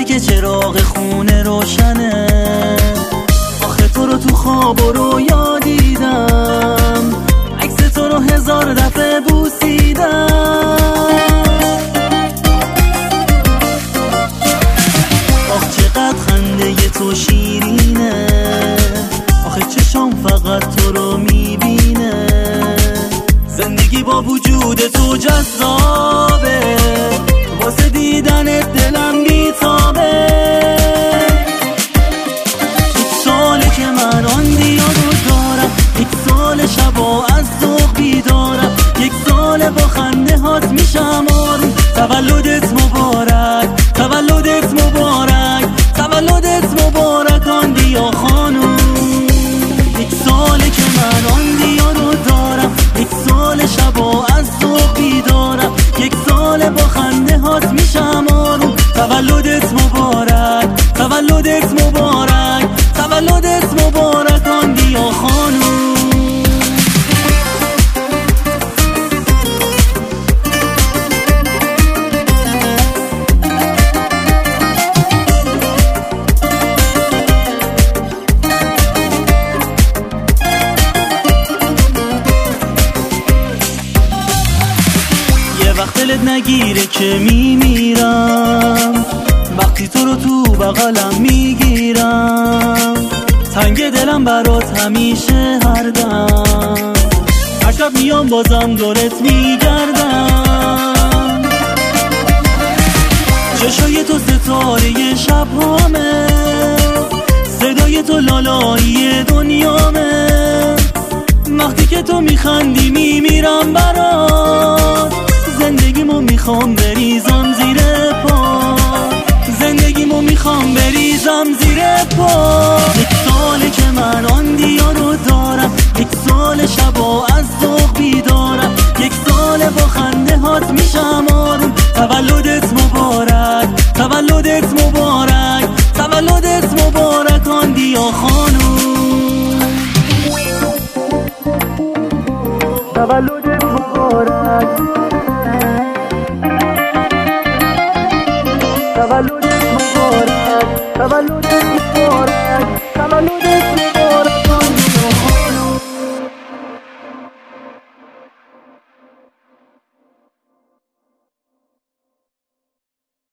که چراغ خونه روشنه. آخه تو رو تو خواب و رویا دیدم، عکس تو رو 1000 دفعه بوسیدم. آخ چقدر خنده تو شیرینه، آخه چشام فقط تو رو میبینه. زندگی با وجود تو جذابه، واسه دیدنت دلم بیتابه. یک ساله که من آن دیارو دارم، یک سال شبا از ذوق بیدارم، یک سال با خنده هات میشم آروم. تولدت مبارک، تولدت مبارک، تولدت مبارک آن دیا خانوم. یک ساله که من آن دیارو دارم، یک سال شبا از ذوق بیدارم، یک سال با خنده هات میشم آروم. تولدت مبارک، تولدت مبارک، تولدت مبارک آن دیا خانوم. وقت دلت نگیره که میمیرم، وقتی تو رو تو بغلم میگیرم. تنگ دلم برات همیشه هر دم، هر شب میام بازم دورت میگردم. چشای تو ستاره شبهامه، صدای تو لالایی دنیامه. وقتی که تو میخندی میمیرم برات، زندگیمو میخوام بریزم زیر پا، زندگیمو میخوام بریزم زیر پا. یک ساله که من آن دیارو دارم، یک سال شبا از ذوق بیدارم، یک سال با خنده هات میشم آروم. تولدت مبارک، تولدت مبارک، تولدت مبارک آن دیا خانوم. تولدت مبارک، تولدت مبارک، تولدت مبارک، تولدت مبارک.